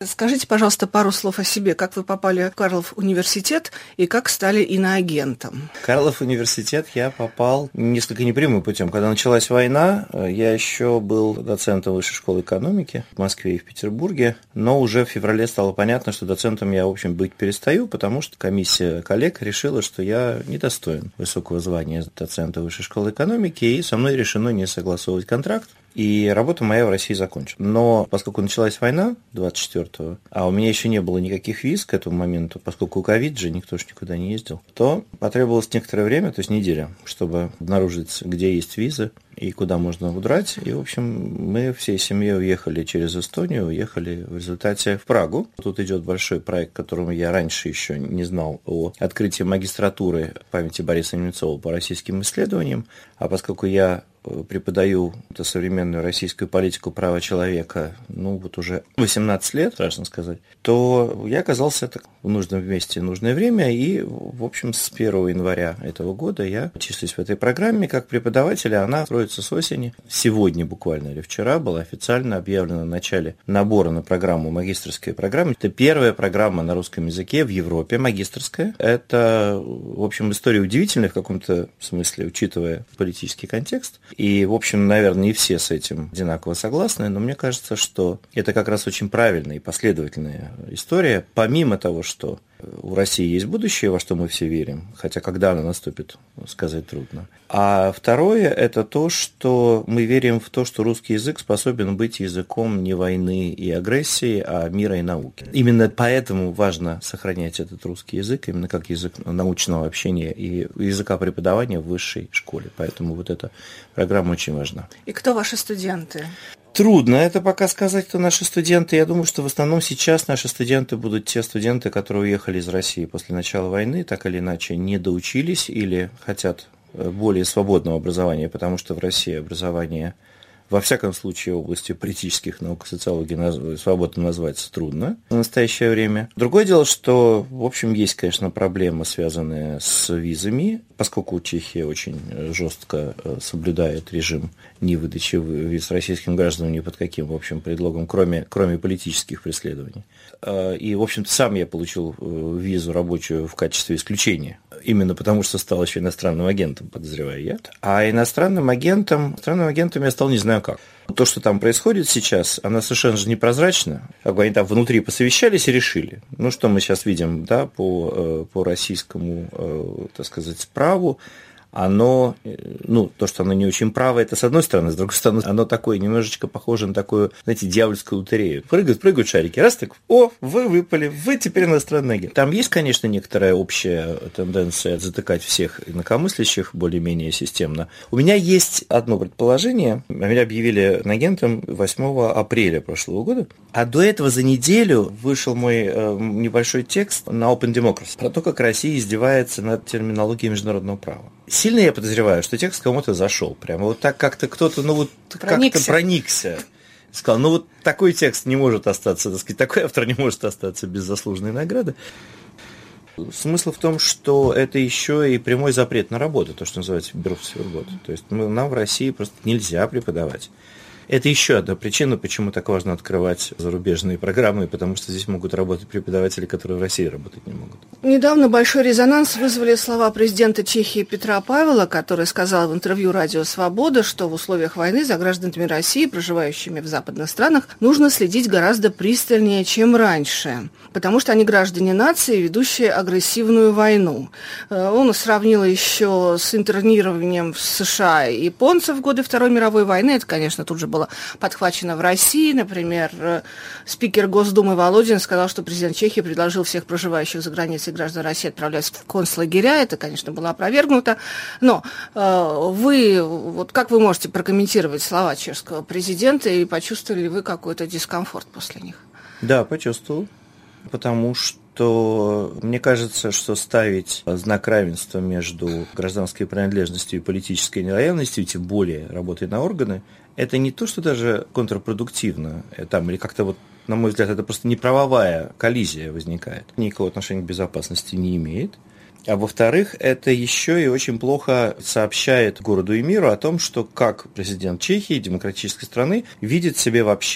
Скажите, пожалуйста, пару слов о себе. Как вы попали в Карлов университет и как стали иноагентом? В Карлов университет я попал несколько непрямым путем. Когда началась война, я еще был доцентом Высшей школы экономики в Москве и в Петербурге, но уже в феврале стало понятно, что доцентом я, в общем, быть перестаю, потому что комиссия коллег решила, что я недостоин высокого звания доцента Высшей школы экономики, и со мной решено не согласовывать контракт. И работа моя в России закончена. Но поскольку началась война 24-го, а у меня еще не было никаких виз к этому моменту, поскольку ковид же, никто же никуда не ездил, то потребовалось некоторое время, то есть неделя, чтобы обнаружить, где есть визы и куда можно удрать. И, в общем, мы всей семьей уехали через Эстонию, уехали в результате в Прагу. Тут идет большой проект, которому я раньше еще не знал, о открытии магистратуры памяти Бориса Немцова по российским исследованиям. А поскольку я преподаю современную российскую политику права человека, вот уже 18 лет, страшно сказать, то я оказался в нужном месте в нужное время, и, в общем, с 1 января этого года я числюсь в этой программе как преподаватель, а она строится с осени. Сегодня буквально или вчера было официально объявлено о начале набора на программу, магистерской программы. Это первая программа на русском языке в Европе, магистерская. Это, в общем, история удивительная в каком-то смысле, учитывая политический контекст. И, в общем, наверное, не все с этим одинаково согласны, но мне кажется, что это как раз очень правильная и последовательная история, помимо того, что у России есть будущее, во что мы все верим, хотя когда оно наступит, сказать трудно. А второе – это то, что мы верим в то, что русский язык способен быть языком не войны и агрессии, а мира и науки. Именно поэтому важно сохранять этот русский язык, именно как язык научного общения и языка преподавания в высшей школе. Поэтому вот эта программа очень важна. И кто ваши студенты? Трудно это пока сказать, кто наши студенты. Я думаю, что в основном сейчас наши студенты будут те студенты, которые уехали из России после начала войны, так или иначе не доучились или хотят более свободного образования, потому что в России образование, во всяком случае, в области политических наук и социологии свободно назвать трудно в настоящее время. Другое дело, что, в общем, есть, конечно, проблемы, связанные с визами, поскольку Чехия очень жестко соблюдает режим невыдачи виз российским гражданам ни под каким, в общем, предлогом, кроме политических преследований. И, в общем-то, сам я получил визу рабочую в качестве исключения, именно потому что стал еще иностранным агентом, подозреваю я. А иностранным агентом я стал не знаю как. То, что там происходит сейчас, оно совершенно же непрозрачно. Как бы они там внутри посовещались и решили. Что мы сейчас видим, да, по российскому, так сказать, праву, оно, то, что оно не очень право, это с одной стороны, с другой стороны, оно такое немножечко похоже на такую, знаете, дьявольскую лотерею. Прыгают шарики, раз так, вы выпали, вы теперь иностранный агент. Там есть, конечно, некоторая общая тенденция затыкать всех инакомыслящих более-менее системно. У меня есть одно предположение. Меня объявили агентом 8 апреля прошлого года, а до этого за неделю вышел мой небольшой текст на Open Democracy про то, как Россия издевается над терминологией международного права. Сильно я подозреваю, что текст кому-то зашел. Прямо вот так как-то кто-то, как-то проникся. Сказал, такой текст не может остаться, так сказать, такой автор не может остаться без заслуженной награды. Смысл в том, что это еще и прямой запрет на работу, то, что называется бюрфсвергот. То есть нам в России просто нельзя преподавать. Это еще одна причина, почему так важно открывать зарубежные программы, потому что здесь могут работать преподаватели, которые в России работать не могут. Недавно большой резонанс вызвали слова президента Чехии Петра Павела, который сказал в интервью «Радио Свобода», что в условиях войны за гражданами России, проживающими в западных странах, нужно следить гораздо пристальнее, чем раньше, потому что они граждане нации, ведущие агрессивную войну. Он сравнил еще с интернированием в США японцев в годы Второй мировой войны. Это, конечно, тут же было подхвачено в России. Например, спикер Госдумы Володин сказал, что президент Чехии предложил всех проживающих за границей граждан России отправлять в концлагеря. Это, конечно, было опровергнуто. Но как вы можете прокомментировать слова чешского президента и почувствовали ли вы какой-то дискомфорт после них? Да, почувствовал. Потому что мне кажется, что ставить знак равенства между гражданской принадлежностью и политической нелояльностью, тем более работой на органы, это не то, что даже контрпродуктивно, или как-то на мой взгляд, это просто неправовая коллизия возникает. Никакого отношения к безопасности не имеет. А во-вторых, это еще и очень плохо сообщает городу и миру о том, что как президент Чехии, демократической страны, видит себе вообще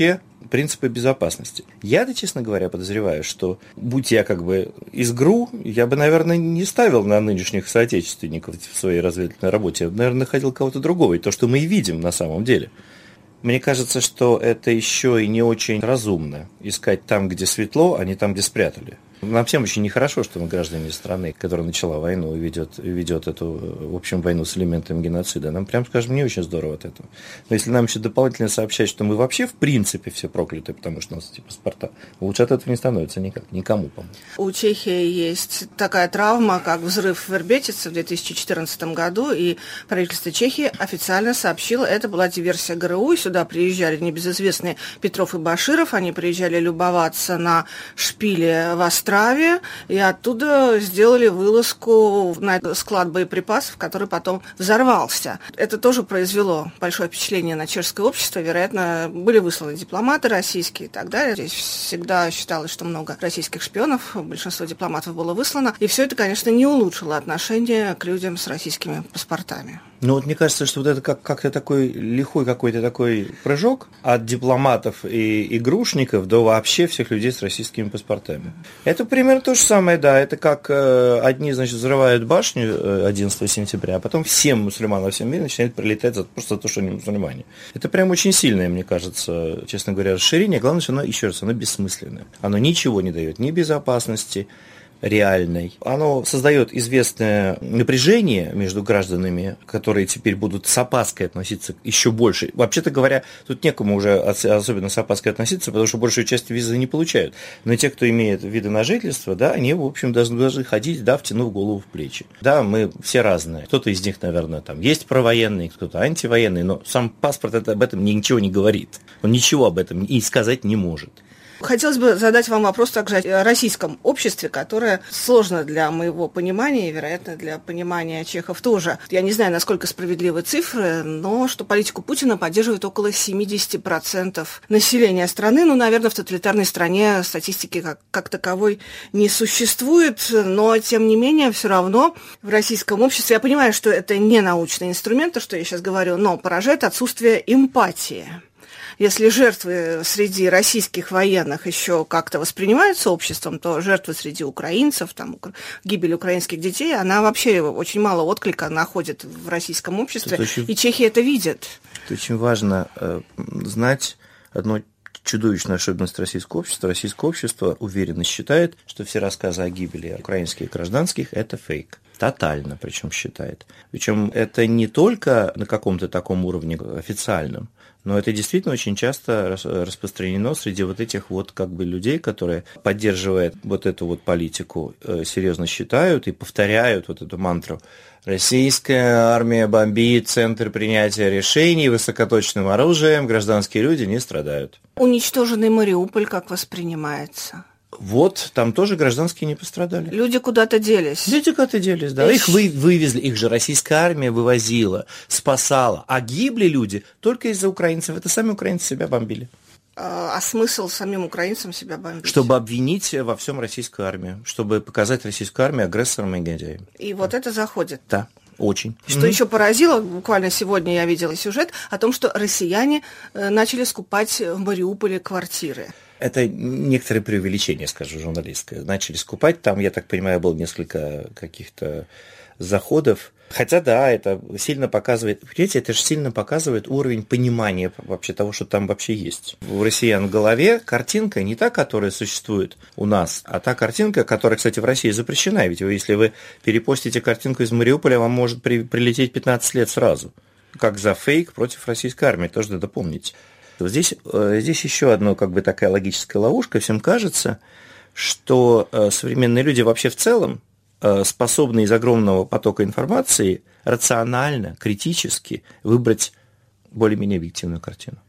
принципы безопасности. Я-то, честно говоря, подозреваю, что, будь я как бы из ГРУ, я бы, наверное, не ставил на нынешних соотечественников в своей разведывательной работе. Я бы, наверное, находил кого-то другого. И то, что мы и видим на самом деле. Мне кажется, что это еще и не очень разумно искать там, где светло, а не там, где спрятали. Нам всем очень нехорошо, что мы граждане страны, которая начала войну и ведет эту, в общем, войну с элементами геноцида. Нам, прям скажем, не очень здорово от этого. Но если нам еще дополнительно сообщать, что мы вообще в принципе все прокляты, потому что у нас эти паспорта, лучше от этого не становится никак, никому, по-моему. У Чехии есть такая травма, как взрыв в Вербетице в 2014 году, и правительство Чехии официально сообщило, это была диверсия ГРУ, и сюда приезжали небезызвестные Петров и Баширов, они приезжали любоваться на шпиле в Острове, и оттуда сделали вылазку на склад боеприпасов, который потом взорвался. Это тоже произвело большое впечатление на чешское общество. Вероятно, были высланы дипломаты российские и так далее. Здесь всегда считалось, что много российских шпионов, большинство дипломатов было выслано. И все это, конечно, не улучшило отношение к людям с российскими паспортами. Ну вот мне кажется, что вот это как-то такой лихой какой-то такой прыжок от дипломатов и игрушников до вообще всех людей с российскими паспортами. Это примерно то же самое, да. Это как одни, значит, взрывают башню 11 сентября, а потом всем мусульманам во всем мире начинает прилетать просто за то, что они мусульмане. Это прям очень сильное, мне кажется, честно говоря, расширение. Главное, что оно, еще раз, оно бессмысленное. Оно ничего не дает, ни безопасности реальной. Оно создает известное напряжение между гражданами, которые теперь будут с опаской относиться еще больше. Вообще-то говоря, тут некому уже особенно с опаской относиться, потому что большую часть визы не получают. Но те, кто имеет виды на жительство, да, они, в общем, должны ходить, да, втянув голову в плечи. Да, мы все разные. Кто-то из них, наверное, там есть провоенный, кто-то антивоенный, но сам паспорт об этом ничего не говорит. Он ничего об этом и сказать не может. Хотелось бы задать вам вопрос также о российском обществе, которое сложно для моего понимания и, вероятно, для понимания чехов тоже. Я не знаю, насколько справедливы цифры, но что политику Путина поддерживает около 70% населения страны. Ну, наверное, в тоталитарной стране статистики как таковой не существует, но, тем не менее, все равно в российском обществе, я понимаю, что это не научный инструмент, то, что я сейчас говорю, но поражает отсутствие эмпатии. Если жертвы среди российских военных еще как-то воспринимаются обществом, то жертвы среди украинцев, там, гибель украинских детей, она вообще очень мало отклика находит в российском обществе, и чехи это видят. Это очень важно знать одну чудовищную особенность российского общества. Российское общество уверенно считает, что все рассказы о гибели украинских гражданских – это фейк. Тотально причем считает. Причем это не только на каком-то таком уровне официальном, но это действительно очень часто распространено среди вот этих вот как бы людей, которые, поддерживая вот эту вот политику, серьезно считают и повторяют вот эту мантру. Российская армия бомбит центр принятия решений высокоточным оружием, гражданские люди не страдают. Уничтоженный Мариуполь как воспринимается? Вот, там тоже гражданские не пострадали. Люди куда-то делись. Люди куда-то делись, да. Их вывезли, их же российская армия вывозила, спасала. А гибли люди только из-за украинцев. Это сами украинцы себя бомбили. А смысл самим украинцам себя бомбить? Чтобы обвинить во всем российскую армию. Чтобы показать российскую армию агрессором и негодяем. И вот это заходит. Да. Очень. Что еще поразило, буквально сегодня я видела сюжет о том, что россияне начали скупать в Мариуполе квартиры. Это некоторое преувеличение, скажу, журналистское. Начали скупать, там, я так понимаю, было несколько каких-то заходов. Хотя, да, это сильно показывает, понимаете, это же сильно показывает уровень понимания вообще того, что там вообще есть. У россиян в голове картинка не та, которая существует у нас, а та картинка, которая, кстати, в России запрещена. Ведь если вы перепостите картинку из Мариуполя, вам может прилететь 15 лет сразу. Как за фейк против российской армии, тоже надо помнить. Здесь еще одна как бы такая логическая ловушка. Всем кажется, что современные люди вообще в целом способны из огромного потока информации рационально, критически выбрать более-менее объективную картину.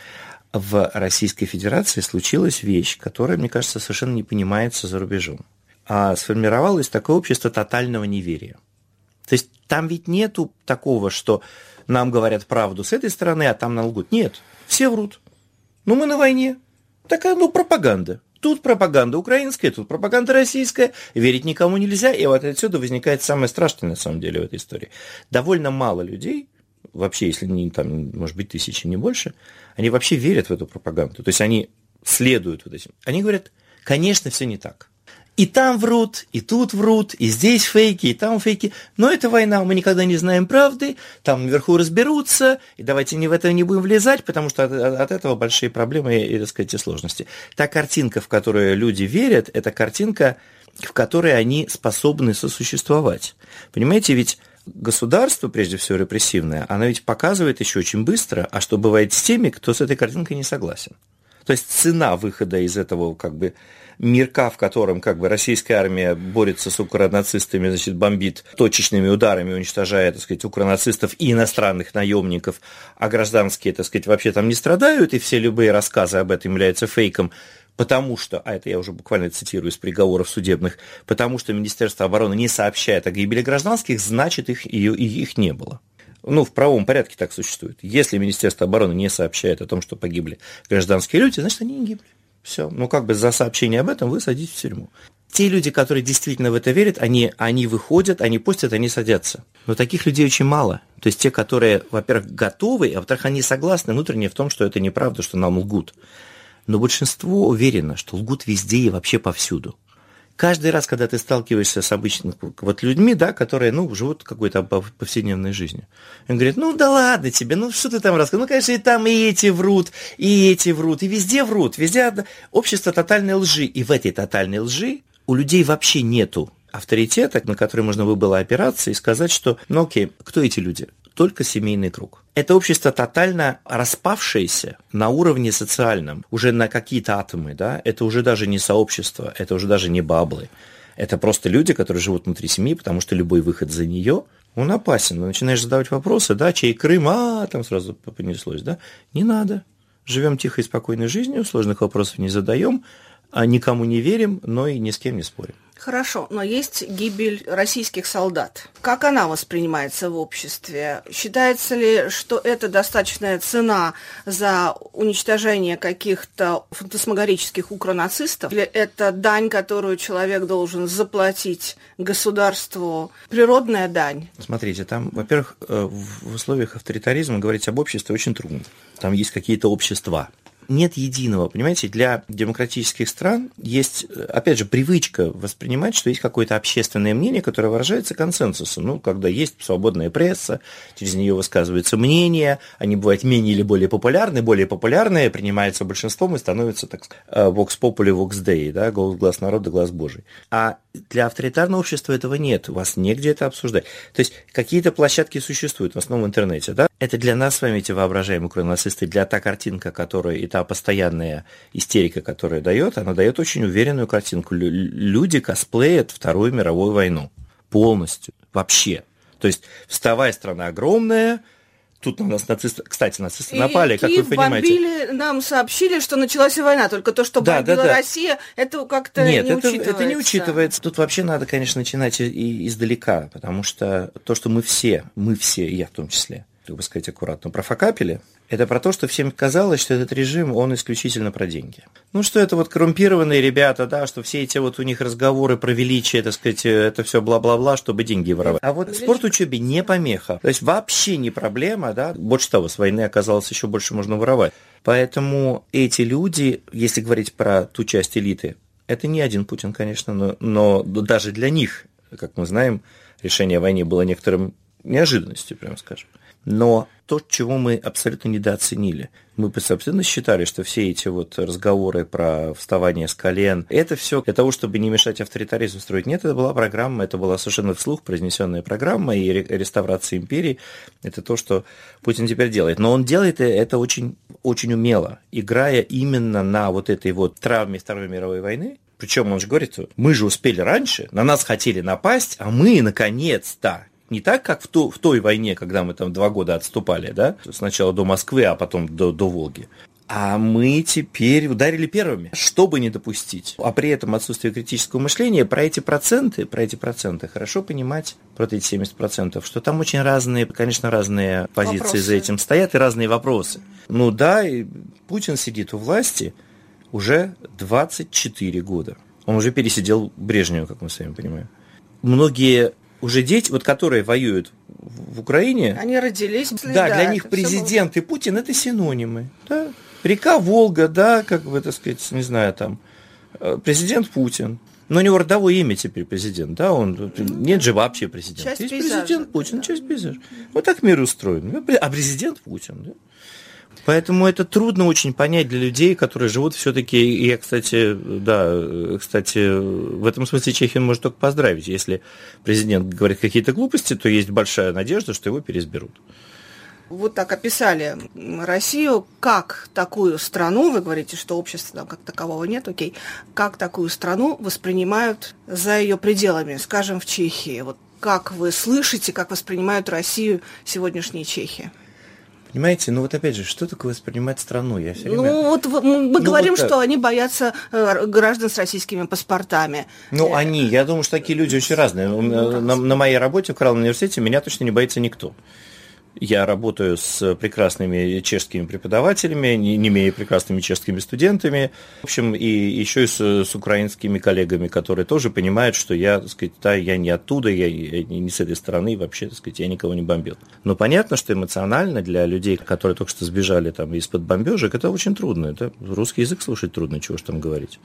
В Российской Федерации случилась вещь, которая, мне кажется, совершенно не понимается за рубежом. А сформировалось такое общество тотального неверия. То есть там ведь нету такого, что нам говорят правду с этой стороны, а там нам лгут. Нет, все врут. Ну, мы на войне. Такая, пропаганда. Тут пропаганда украинская, тут пропаганда российская. Верить никому нельзя. И вот отсюда возникает самое страшное, на самом деле, в этой истории. Довольно мало людей вообще, если не, там, может быть, тысячи, не больше, они вообще верят в эту пропаганду. То есть они следуют вот этим. Они говорят, конечно, все не так. И там врут, и тут врут, и здесь фейки, и там фейки. Но это война, мы никогда не знаем правды, там наверху разберутся, и давайте в это не будем влезать, потому что от этого большие проблемы и, так сказать, и сложности. Та картинка, в которую люди верят, это картинка, в которой они способны сосуществовать. Понимаете, ведь государство, прежде всего репрессивное, оно ведь показывает еще очень быстро, а что бывает с теми, кто с этой картинкой не согласен. То есть цена выхода из этого как бы мирка, в котором как бы российская армия борется с укронацистами, значит, бомбит точечными ударами, уничтожая, так сказать, укронацистов и иностранных наемников, а гражданские, так сказать, вообще там не страдают, и все любые рассказы об этом являются фейком, потому что, а это я уже буквально цитирую из приговоров судебных, потому что Министерство обороны не сообщает о гибели гражданских, значит, их не было. Ну, в правовом порядке так существует. Если Министерство обороны не сообщает о том, что погибли гражданские люди, значит, они не гибли. Все. Ну, как бы за сообщение об этом вы садитесь в тюрьму. Те люди, которые действительно в это верят, они выходят, они постят, они садятся. Но таких людей очень мало. То есть те, которые, во-первых, готовы, а во-вторых, они согласны внутренне в том, что это неправда, что нам лгут. Но большинство уверено, что лгут везде и вообще повсюду. Каждый раз, когда ты сталкиваешься с обычными вот людьми, да, которые, живут какой-то повседневной жизнью, он говорит, да ладно тебе, что ты там рассказываешь, конечно, и там и эти врут, и везде врут, везде общество тотальной лжи, и в этой тотальной лжи у людей вообще нету авторитета, на который можно было опираться и сказать, что, окей, кто эти люди? Только семейный круг. Это общество тотально распавшееся на уровне социальном, уже на какие-то атомы, да, это уже даже не сообщество, это уже даже не баблы. Это просто люди, которые живут внутри семьи, потому что любой выход за нее, он опасен. Ты начинаешь задавать вопросы, да, чей Крым, там сразу понеслось, да. Не надо. Живем тихой и спокойной жизнью, сложных вопросов не задаем, никому не верим, но и ни с кем не спорим. Хорошо, но есть гибель российских солдат. Как она воспринимается в обществе? Считается ли, что это достаточная цена за уничтожение каких-то фантасмагорических укронацистов? Или это дань, которую человек должен заплатить государству? Природная дань? Смотрите, там, во-первых, в условиях авторитаризма говорить об обществе очень трудно. Там есть какие-то общества. Нет единого, понимаете, для демократических стран есть, опять же, привычка воспринимать, что есть какое-то общественное мнение, которое выражается консенсусом. Когда есть свободная пресса, через нее высказываются мнения, они бывают менее или более популярные принимаются большинством и становятся, так сказать, vox populi, vox dei, да, глаз народа, глаз Божий. А для авторитарного общества этого нет, у вас негде это обсуждать. То есть какие-то площадки существуют, в основном в интернете, да. Это для нас с вами, эти воображаемые укронацисты, для та картинка, которая, и та постоянная истерика, которая дает, она дает очень уверенную картинку. Люди косплеят Вторую мировую войну полностью, вообще. То есть вставая, страна огромная, тут на нас нацисты, кстати, нацисты напали, как вы понимаете. Бомбили, нам сообщили, что началась война, только то, что бомбила Россия, это как-то не учитывается. Это не учитывается. Тут вообще надо, конечно, начинать издалека, потому что то, что мы все, и я в том числе, как бы сказать аккуратно, профокапили, это про то, что всем казалось, что этот режим, он исключительно про деньги. Что это коррумпированные ребята, да, что все эти у них разговоры про величие, так сказать, это все бла-бла-бла, чтобы деньги воровать. А спорт учебе не помеха. То есть вообще не проблема, да. Больше того, с войны оказалось еще больше можно воровать. Поэтому эти люди, если говорить про ту часть элиты, это не один Путин, конечно, но даже для них, как мы знаем, решение войны было некоторым неожиданностью, прямо скажем. Но то, чего мы абсолютно недооценили, мы абсолютно считали, что все эти разговоры про вставание с колен, это все для того, чтобы не мешать авторитаризму строить. Нет, это была программа, это была совершенно вслух произнесенная программа, и реставрация империи, это то, что Путин теперь делает. Но он делает это очень, очень умело, играя именно на этой травме Второй мировой войны. Причем он же говорит, мы же успели раньше, на нас хотели напасть, а мы наконец-то. Не так, как в той войне, когда мы там 2 года отступали, да, сначала до Москвы, а потом до Волги. А мы теперь ударили первыми, чтобы не допустить. А при этом отсутствие критического мышления, про эти проценты хорошо понимать, про эти 70%, что там очень разные, конечно, разные позиции вопросы за этим стоят и разные вопросы. И Путин сидит у власти уже 24 года. Он уже пересидел Брежнева, как мы с вами понимаем. Многие уже дети, вот которые воюют в Украине... Они родились... Да, для них президент и Путин – это синонимы. Да? Река Волга, да, как бы, так сказать, не знаю, там, президент Путин. Но у него родовое имя теперь президент, да, он, нет же вообще президента. Часть есть пейзажа, президент Путин, да. Часть пейзажа. Вот так мир устроен. А президент Путин, да. Поэтому это трудно очень понять для людей, которые живут все-таки, и я, кстати, в этом смысле Чехию может только поздравить. Если президент говорит какие-то глупости, то есть большая надежда, что его переизберут. Вот так описали Россию как такую страну, вы говорите, что общества там как такового нет, окей, как такую страну воспринимают за ее пределами, скажем, в Чехии. Вот как вы слышите, как воспринимают Россию сегодняшние чехи? Понимаете, ну вот опять же, что такое воспринимать страну? Я все время... Ну вот мы говорим, что они боятся граждан с российскими паспортами. Я думаю, что такие люди очень разные. На моей работе в Краловом университете меня точно не боится никто. Я работаю с прекрасными чешскими преподавателями, не менее прекрасными чешскими студентами, в общем, и еще и с украинскими коллегами, которые тоже понимают, что я, так сказать, я не оттуда, я не с этой стороны, вообще, так сказать, я никого не бомбил. Но понятно, что эмоционально для людей, которые только что сбежали там из-под бомбежек, это очень трудно. Это русский язык слушать трудно, чего ж там говорить.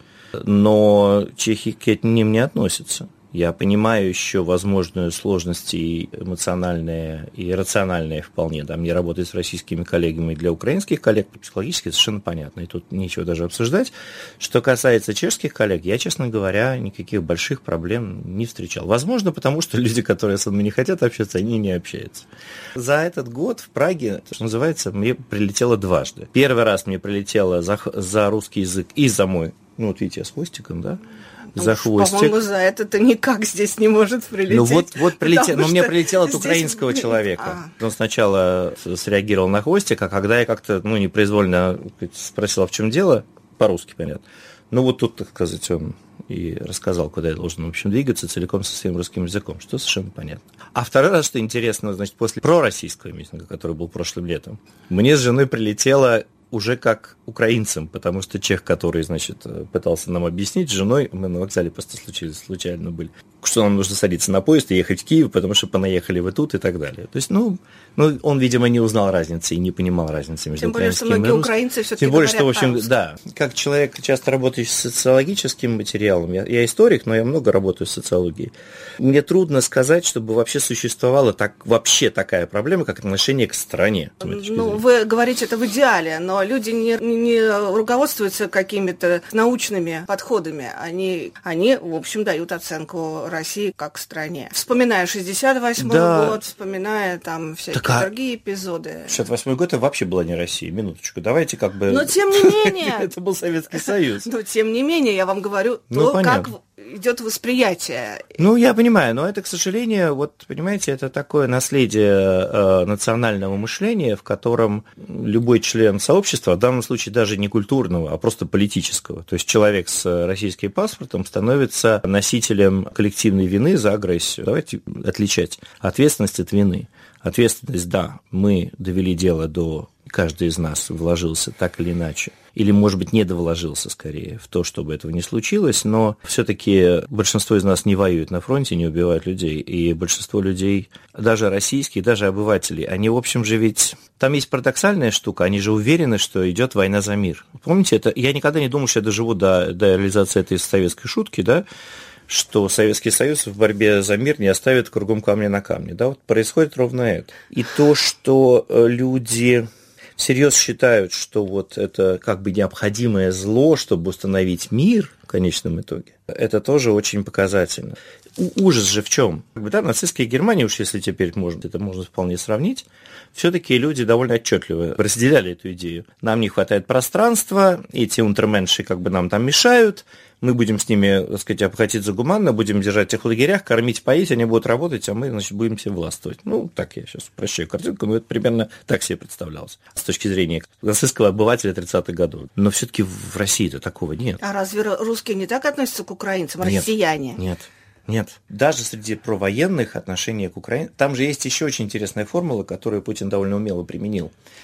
Но чехи к ним не относятся. Я понимаю еще возможную сложность и эмоциональные, и рациональные вполне. Да, мне работать с российскими коллегами, для украинских коллег психологически совершенно понятно, и тут нечего даже обсуждать. Что касается чешских коллег, я, честно говоря, никаких больших проблем не встречал. Возможно, потому что люди, которые со мной не хотят общаться, они не общаются. За этот год в Праге, что называется, мне прилетело дважды. Первый раз мне прилетело за русский язык и за мой, вот видите, я с хвостиком, да, за хвостик. По-моему, за это никак здесь не может прилететь. Ну вот прилетело, но мне прилетело от украинского человека. Он сначала среагировал на хвостик, а когда я как-то, непроизвольно спросил, а в чем дело, по-русски, понятно. Вот тут, так сказать, он и рассказал, куда я должен, в общем, двигаться целиком со своим русским языком, что совершенно понятно. А второй раз, что интересно, значит, после пророссийского митинга, который был прошлым летом, мне с женой прилетело уже как украинцам, потому что чех, который, значит, пытался нам объяснить с женой, мы на вокзале просто случайно были, что нам нужно садиться на поезд и ехать в Киев, потому что понаехали вы тут и так далее. То есть, он, видимо, не узнал разницы и не понимал разницы между украинским и русским. Тем более, что многие украинцы все-таки Тем более, говорят что, в общем, по-русски. да, как человек, часто работающий с социологическим материалом, я историк, но я много работаю с социологией, мне трудно сказать, чтобы вообще существовала вообще такая проблема, как отношение к стране. Вы говорите это в идеале, но люди не руководствуются какими-то научными подходами. Они, в общем, дают оценку России как стране. Вспоминая 68-й год, вспоминая там всякие другие эпизоды. 68-й год это вообще была не Россия, минуточку. Давайте как бы... Но тем не менее... Это был Советский Союз. Но тем не менее, я вам говорю, как идет восприятие. Я понимаю, но это, к сожалению, понимаете, это такое наследие национального мышления, в котором любой член сообщества, в данном случае даже не культурного, а просто политического, то есть человек с российским паспортом становится носителем коллективной вины за агрессию. Давайте отличать ответственность от вины. Ответственность, да, мы довели дело до... Каждый из нас вложился так или иначе, или, может быть, не довложился скорее в то, чтобы этого не случилось, но все-таки большинство из нас не воюет на фронте, не убивают людей, и большинство людей, даже российских, даже обывателей, они, в общем же, ведь... Там есть парадоксальная штука, они же уверены, что идет война за мир. Помните, это я никогда не думал, что я доживу до реализации этой советской шутки, да, что Советский Союз в борьбе за мир не оставит кругом камня на камне. Да, происходит ровно это. И то, что люди... всерьез считают, что это как бы необходимое зло, чтобы установить мир в конечном итоге, это тоже очень показательно. Ужас же в чем? Нацистская Германия, уж если теперь это можно вполне сравнить, все-таки люди довольно отчетливо разделяли эту идею. Нам не хватает пространства, эти унтерменши как бы нам там мешают, мы будем с ними, так сказать, обходиться гуманно, будем держать их в лагерях, кормить, поить, они будут работать, а мы, значит, будем себе властвовать. Так я сейчас упрощаю картинку, но это примерно так себе представлялось с точки зрения нацистского обывателя 30-х годов. Но все-таки в России-то такого нет. А разве русские не так относятся к украинцам, россияне? Нет. Даже среди провоенных отношения к Украине... Там же есть еще очень интересная формула, которую Путин довольно умело применил.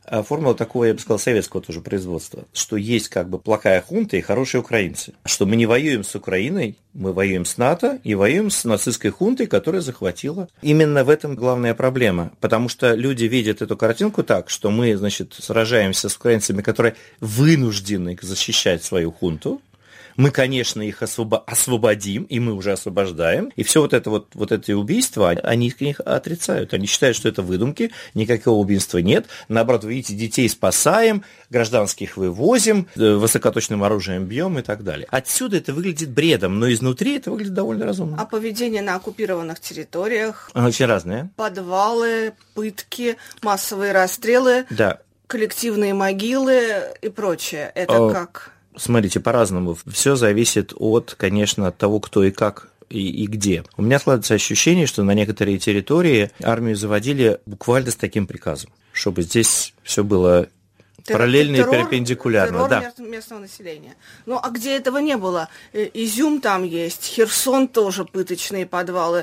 формула такого, я бы сказал, советского тоже производства, что есть как бы плохая хунта и хорошие украинцы. Что мы не воюем с Украиной, мы воюем с НАТО и воюем с нацистской хунтой, которая захватила. Именно в этом главная проблема, потому что люди видят эту картинку так, что мы, значит, сражаемся с украинцами, которые вынуждены защищать свою хунту. Мы, конечно, их освободим, и мы уже освобождаем. И все вот эти убийства, они их отрицают. Они считают, что это выдумки, никакого убийства нет. Наоборот, вы видите, детей спасаем, гражданских вывозим, высокоточным оружием бьем и так далее. Отсюда это выглядит бредом, но изнутри это выглядит довольно разумно. А поведение на оккупированных территориях? Очень разное. Подвалы, пытки, массовые расстрелы, да. Коллективные могилы и прочее. Это как? Смотрите, по-разному. Все зависит конечно, от того, кто и как и где. У меня складывается ощущение, что на некоторые территории армию заводили буквально с таким приказом, чтобы здесь все было параллельно и перпендикулярно. Террор местного населения. Ну, а где этого не было? Изюм там есть, Херсон тоже пыточные подвалы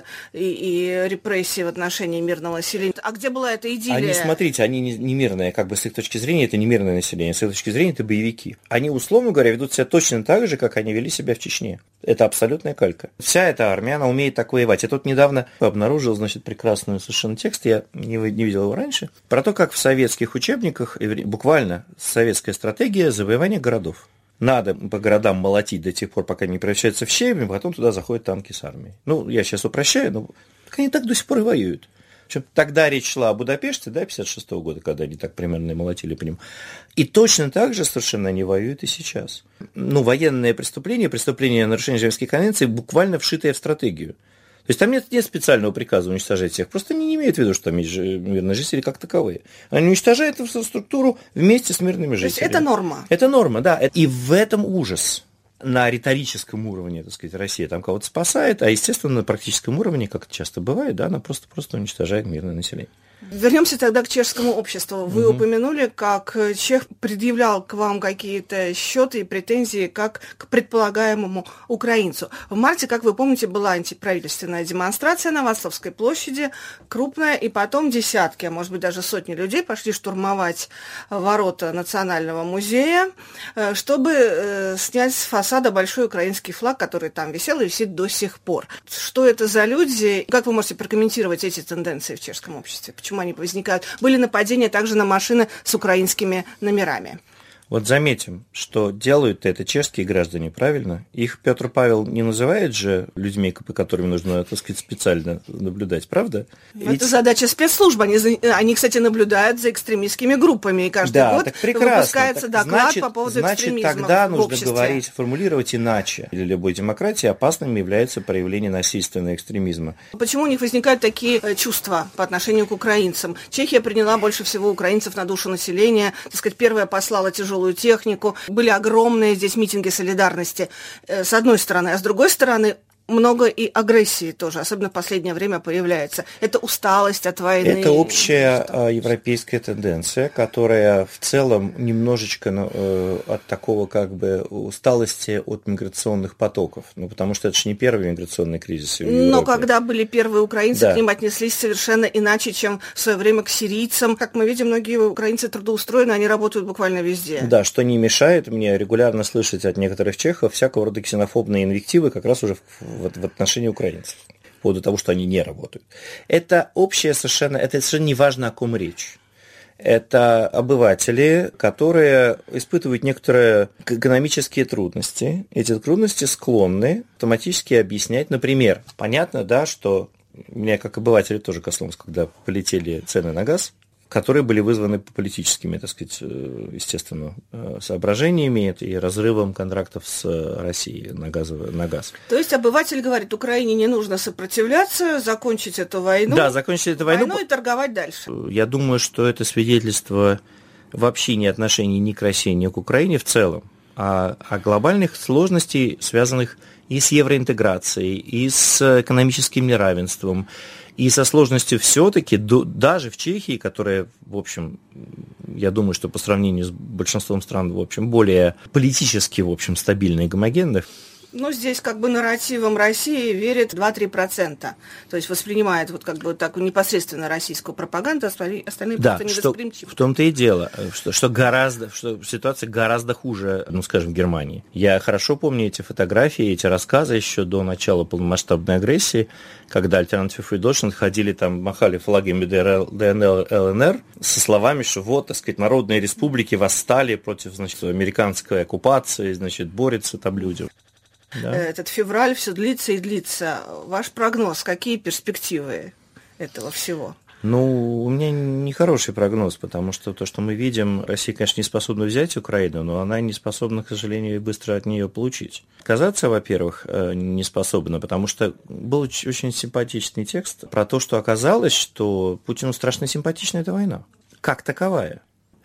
и репрессии в отношении мирного населения. А где была эта идиллия? Они не мирные, как бы с их точки зрения, это не мирное население, с их точки зрения это боевики. Они, условно говоря, ведут себя точно так же, как они вели себя в Чечне. Это абсолютная калька. Вся эта армия, она умеет так воевать. Я тут недавно обнаружил, прекрасный совершенно текст, я не видел его раньше, про то, как в советских учебниках, буквально советская стратегия завоевания городов. Надо по городам молотить до тех пор, пока не превращаются в щебень, потом туда заходят танки с армией. Я сейчас упрощаю, но они так до сих пор и воюют. Причем тогда речь шла о Будапеште, 56-го года, когда они так примерно и молотили по ним. И точно так же совершенно они воюют и сейчас. Военные преступления, нарушения Женевской конвенции буквально вшитые в стратегию. То есть там нет специального приказа уничтожать всех. Просто они не имеют в виду, что там есть мирные жители как таковые. Они уничтожают инфраструктуру вместе с мирными жителями. То есть это норма? Это норма, да. И в этом ужас. На риторическом уровне, Россия там кого-то спасает, а, естественно, на практическом уровне, как это часто бывает, она просто уничтожает мирное население. Вернемся тогда к чешскому обществу. Вы упомянули, как чех предъявлял к вам какие-то счеты и претензии как к предполагаемому украинцу. В марте, как вы помните, была антиправительственная демонстрация на Вацлавской площади, крупная, и потом десятки, а может быть даже сотни людей пошли штурмовать ворота Национального музея, чтобы снять с фасада большой украинский флаг, который там висел и висит до сих пор. Что это за люди? Как вы можете прокомментировать эти тенденции в чешском обществе? Почему они возникают? Были нападения также на машины с украинскими номерами. Заметим, что делают это чешские граждане, правильно? Их Петр Павел не называет же людьми, по которым нужно, специально наблюдать, правда? Это задача спецслужб. Они, кстати, наблюдают за экстремистскими группами, и каждый год выпускается доклад по поводу экстремизма. Значит, тогда нужно обществе. формулировать иначе. Для любой демократии опасным является проявление насильственного экстремизма. Почему у них возникают такие чувства по отношению к украинцам? Чехия приняла больше всего украинцев на душу населения, первая послала тяжелую технику. Были огромные здесь митинги солидарности, с одной стороны, а с другой стороны, много и агрессии тоже, особенно в последнее время появляется. Это усталость от войны. Это общая европейская тенденция, которая в целом немножечко от такого усталости от миграционных потоков. Потому что это же не первый миграционный кризис в Европе. Но когда были первые украинцы, к ним отнеслись совершенно иначе, чем в свое время к сирийцам. Как мы видим, многие украинцы трудоустроены, они работают буквально везде. Да, что не мешает мне регулярно слышать от некоторых чехов всякого рода ксенофобные инвективы как раз уже в отношении украинцев, по поводу того, что они не работают. Это совершенно не важно, о ком речь. Это обыватели, которые испытывают некоторые экономические трудности. Эти трудности склонны автоматически объяснять. Например, понятно, да, что меня как обывателя тоже коснулось, когда полетели цены на газ, которые были вызваны политическими, естественно, соображениями и разрывом контрактов с Россией на газ. То есть обыватель говорит, Украине не нужно сопротивляться, закончить эту войну. Да, закончить эту войну и торговать дальше. Я думаю, что это свидетельство вообще не отношений ни к России, ни к Украине в целом, а глобальных сложностей, связанных и с евроинтеграцией, и с экономическим неравенством, и со сложностью все-таки, даже в Чехии, которая, в общем, я думаю, что по сравнению с большинством стран, в общем, более политически, в общем, стабильная и гомогенная. Ну, здесь как бы нарративом России верит 2-3%. То есть воспринимает вот как бы так непосредственно российскую пропаганду, остальные да, просто невосприимчивы. В том-то и дело, что ситуация гораздо хуже, ну, скажем, в Германии. Я хорошо помню эти фотографии, эти рассказы еще до начала полномасштабной агрессии, когда Alternative für Deutschland ходили там, махали флагами ДНР, ЛНР со словами, что вот, так сказать, народные республики восстали против, значит, американской оккупации, значит, борются там люди. Да. Этот февраль все длится и длится. Ваш прогноз, какие перспективы этого всего? Ну, у меня нехороший прогноз, потому что то, что мы видим, Россия, конечно, не способна взять Украину, но она не способна, к сожалению, быстро от нее получить. Отказаться, во-первых, не способна, потому что был очень симпатичный текст про то, что оказалось, что Путину страшно симпатична эта война, как таковая.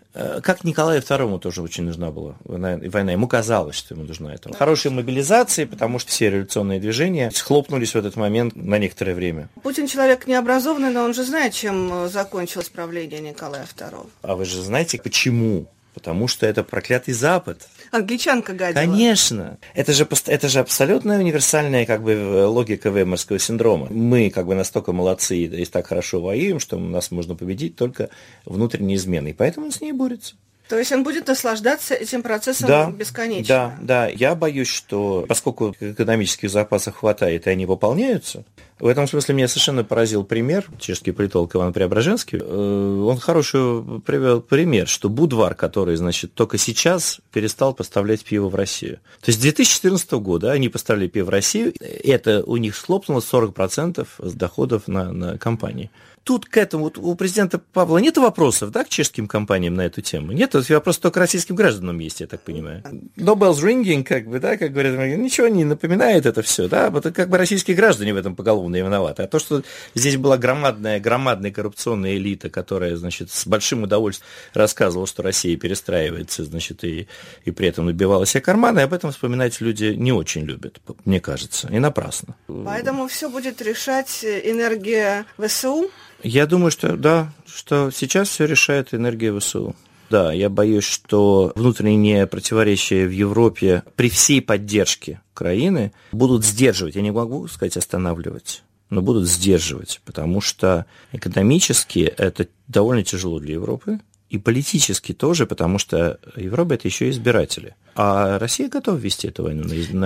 Как Николаю II тоже очень нужна была война. Ему казалось, что ему нужна эта. Хорошей мобилизации, потому что все революционные движения схлопнулись в этот момент на некоторое время. Путин человек необразованный, но он же знает, чем закончилось правление Николая II. А вы же знаете, почему? Потому что это проклятый Запад. Англичанка гадила. Конечно. Это же абсолютно универсальная как бы логика Веймарского синдрома. Мы как бы настолько молодцы и так хорошо воюем, что нас можно победить только внутренней изменой. Поэтому он с ней борется. То есть он будет наслаждаться этим процессом бесконечно? Да. Я боюсь, что поскольку экономических запасов хватает, и они выполняются, в этом смысле меня совершенно поразил пример, чешский политолог Иван Преображенский, он хороший привел пример, что Будвар, который, значит, только сейчас перестал поставлять пиво в Россию. То есть с 2014 года они поставили пиво в Россию, это у них схлопнуло 40% доходов на компании. Тут к этому у президента Павла нет вопросов, да, к чешским компаниям на эту тему? Нет, вопрос только российским гражданам есть, я так понимаю. No bells ringing, как бы, да, как говорят, ничего не напоминает это все, да, вот как бы российские граждане в этом поголовно виноваты. А то, что здесь была громадная коррупционная элита, которая, значит, с большим удовольствием рассказывала, что Россия перестраивается, значит, и при этом набивала себе карманы, об этом вспоминать люди не очень любят, мне кажется, и напрасно. Поэтому все будет решать энергия ВСУ? Я думаю, что да, что сейчас все решает энергия ВСУ. Да, я боюсь, что внутренние противоречия в Европе при всей поддержке Украины будут сдерживать, я не могу сказать останавливать, но будут сдерживать, потому что экономически это довольно тяжело для Европы, и политически тоже, потому что Европа – это еще и избиратели. А Россия готова вести эту войну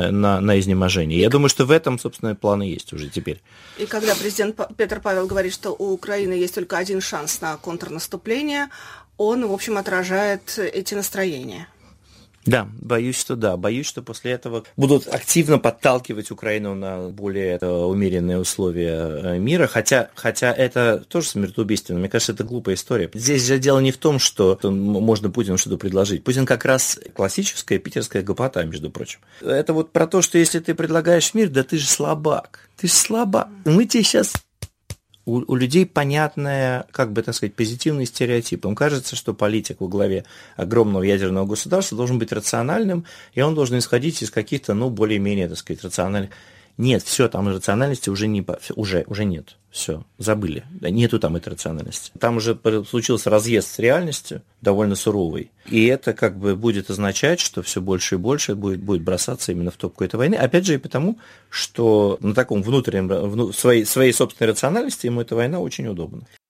на изнеможение. Я думаю, что в этом, собственно, планы есть уже теперь. И когда президент Петр Павел говорит, что у Украины есть только один шанс на контрнаступление, он, в общем, отражает эти настроения. Да, боюсь, что да. Боюсь, что после этого будут активно подталкивать Украину на более умеренные условия мира, хотя это тоже смертоубийственно. Мне кажется, это глупая история. Здесь же дело не в том, что можно Путину что-то предложить. Путин как раз классическая питерская гопота, между прочим. Это вот про то, что если ты предлагаешь мир, да ты же слабак. Ты же слабак. Мы тебе сейчас... У людей понятная, как бы, так сказать, позитивный стереотип. Им кажется, что политик во главе огромного ядерного государства должен быть рациональным, и он должен исходить из каких-то, более-менее, так сказать, рациональных... Нет, все, там рациональности уже нет. Все, забыли. Нету там этой рациональности. Там уже случился разъезд с реальностью, довольно суровый. И это как бы будет означать, что все больше и больше будет бросаться именно в топку этой войны. Опять же и потому, что на таком внутреннем, своей собственной рациональности ему эта война очень удобна.